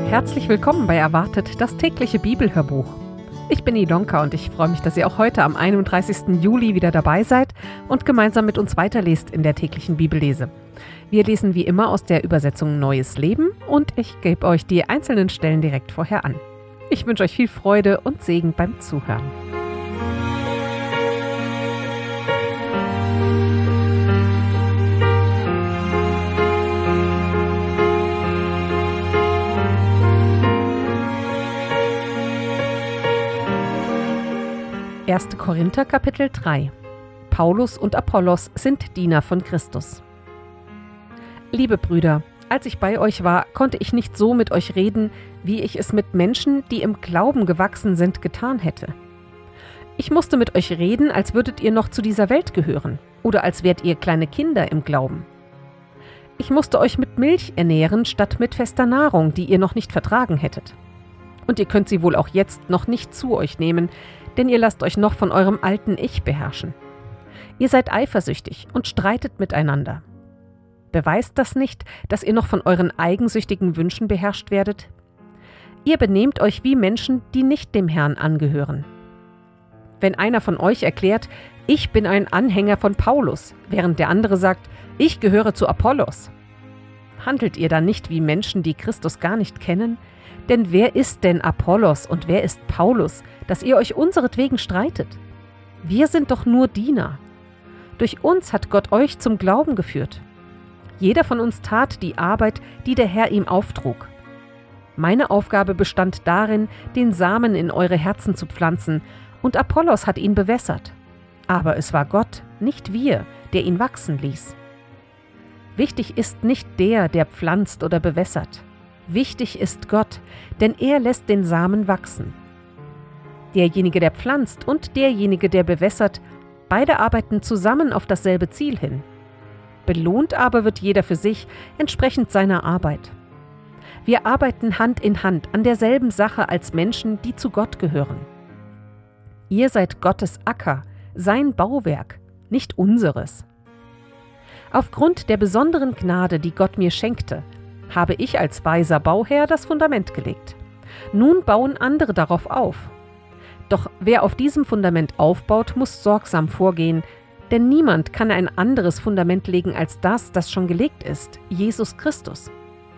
Herzlich willkommen bei Erwartet, das tägliche Bibelhörbuch. Ich bin Ilonka und ich freue mich, dass ihr auch heute am 31. Juli wieder dabei seid und gemeinsam mit uns weiterlest in der täglichen Bibellese. Wir lesen wie immer aus der Übersetzung Neues Leben und ich gebe euch die einzelnen Stellen direkt vorher an. Ich wünsche euch viel Freude und Segen beim Zuhören. Erste Korinther Kapitel 3. Paulus und Apollos sind Diener von Christus. Liebe Brüder, als ich bei euch war, konnte ich nicht so mit euch reden, wie ich es mit Menschen, die im Glauben gewachsen sind, getan hätte. Ich musste mit euch reden, als würdet ihr noch zu dieser Welt gehören oder als wärt ihr kleine Kinder im Glauben. Ich musste euch mit Milch ernähren, statt mit fester Nahrung, die ihr noch nicht vertragen hättet. Und ihr könnt sie wohl auch jetzt noch nicht zu euch nehmen, denn ihr lasst euch noch von eurem alten Ich beherrschen. Ihr seid eifersüchtig und streitet miteinander. Beweist das nicht, dass ihr noch von euren eigensüchtigen Wünschen beherrscht werdet? Ihr benehmt euch wie Menschen, die nicht dem Herrn angehören. Wenn einer von euch erklärt, ich bin ein Anhänger von Paulus, während der andere sagt, ich gehöre zu Apollos, handelt ihr dann nicht wie Menschen, die Christus gar nicht kennen? Denn wer ist denn Apollos und wer ist Paulus, dass ihr euch unseretwegen streitet? Wir sind doch nur Diener. Durch uns hat Gott euch zum Glauben geführt. Jeder von uns tat die Arbeit, die der Herr ihm auftrug. Meine Aufgabe bestand darin, den Samen in eure Herzen zu pflanzen, und Apollos hat ihn bewässert. Aber es war Gott, nicht wir, der ihn wachsen ließ. Wichtig ist nicht der pflanzt oder bewässert. Wichtig ist Gott, denn er lässt den Samen wachsen. Derjenige, der pflanzt und derjenige, der bewässert, beide arbeiten zusammen auf dasselbe Ziel hin. Belohnt aber wird jeder für sich, entsprechend seiner Arbeit. Wir arbeiten Hand in Hand an derselben Sache als Menschen, die zu Gott gehören. Ihr seid Gottes Acker, sein Bauwerk, nicht unseres. Aufgrund der besonderen Gnade, die Gott mir schenkte, habe ich als weiser Bauherr das Fundament gelegt. Nun bauen andere darauf auf. Doch wer auf diesem Fundament aufbaut, muss sorgsam vorgehen, denn niemand kann ein anderes Fundament legen als das schon gelegt ist, Jesus Christus.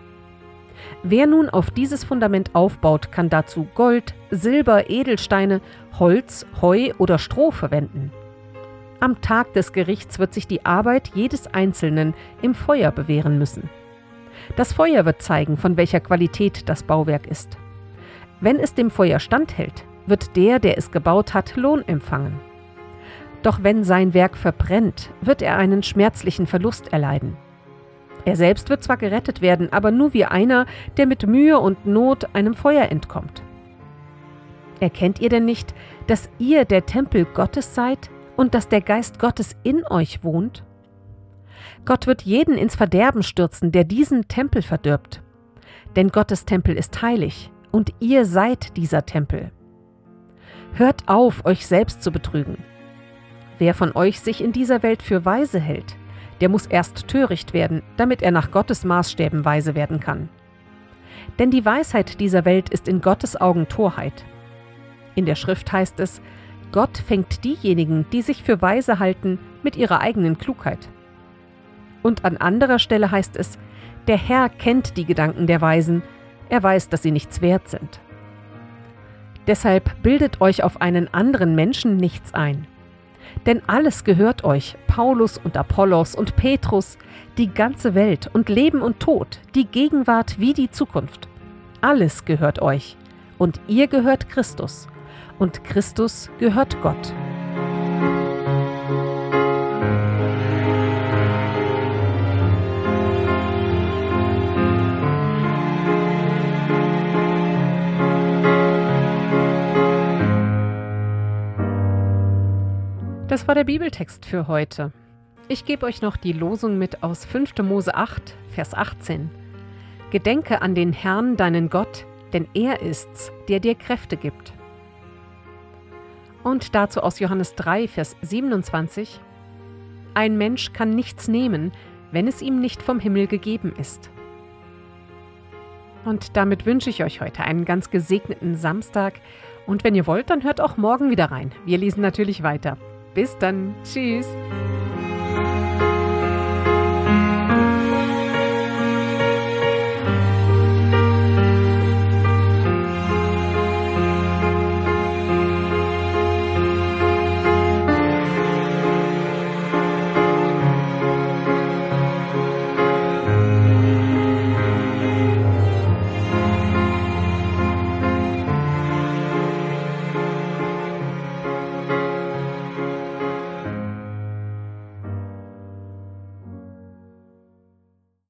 Wer nun auf dieses Fundament aufbaut, kann dazu Gold, Silber, Edelsteine, Holz, Heu oder Stroh verwenden. Am Tag des Gerichts wird sich die Arbeit jedes Einzelnen im Feuer bewähren müssen. Das Feuer wird zeigen, von welcher Qualität das Bauwerk ist. Wenn es dem Feuer standhält, wird der es gebaut hat, Lohn empfangen. Doch wenn sein Werk verbrennt, wird er einen schmerzlichen Verlust erleiden. Er selbst wird zwar gerettet werden, aber nur wie einer, der mit Mühe und Not einem Feuer entkommt. Erkennt ihr denn nicht, dass ihr der Tempel Gottes seid und dass der Geist Gottes in euch wohnt? Gott wird jeden ins Verderben stürzen, der diesen Tempel verdirbt. Denn Gottes Tempel ist heilig und ihr seid dieser Tempel. Hört auf, euch selbst zu betrügen. Wer von euch sich in dieser Welt für weise hält, der muss erst töricht werden, damit er nach Gottes Maßstäben weise werden kann. Denn die Weisheit dieser Welt ist in Gottes Augen Torheit. In der Schrift heißt es, Gott fängt diejenigen, die sich für weise halten, mit ihrer eigenen Klugheit. Und an anderer Stelle heißt es, der Herr kennt die Gedanken der Weisen, er weiß, dass sie nichts wert sind. Deshalb bildet euch auf einen anderen Menschen nichts ein. Denn alles gehört euch, Paulus und Apollos und Petrus, die ganze Welt und Leben und Tod, die Gegenwart wie die Zukunft. Alles gehört euch und ihr gehört Christus und Christus gehört Gott. Das war der Bibeltext für heute. Ich gebe euch noch die Losung mit aus 5. Mose 8, Vers 18. Gedenke an den Herrn, deinen Gott, denn er ist's, der dir Kräfte gibt. Und dazu aus Johannes 3, Vers 27. Ein Mensch kann nichts nehmen, wenn es ihm nicht vom Himmel gegeben ist. Und damit wünsche ich euch heute einen ganz gesegneten Samstag. Und wenn ihr wollt, dann hört auch morgen wieder rein. Wir lesen natürlich weiter. Bis dann. Tschüss.